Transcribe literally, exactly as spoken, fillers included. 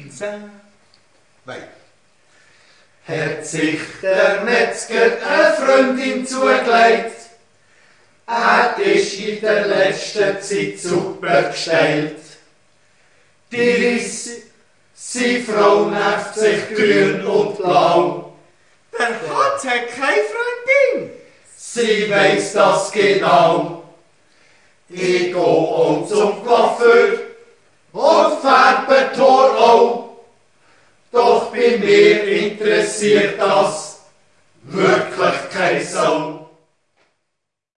Weiter. Hat sich der Metzger eine Freundin zugelegt, er ist in der letzten Zeit super gestellt. Die Riss, seine Frau nervt sich grün und blau. Der Hans hat keine Freundin. Sie weiss das genau. Ich gehe auch zum Coiffeur und färbe die Haare auch. Doch bei mir interessiert das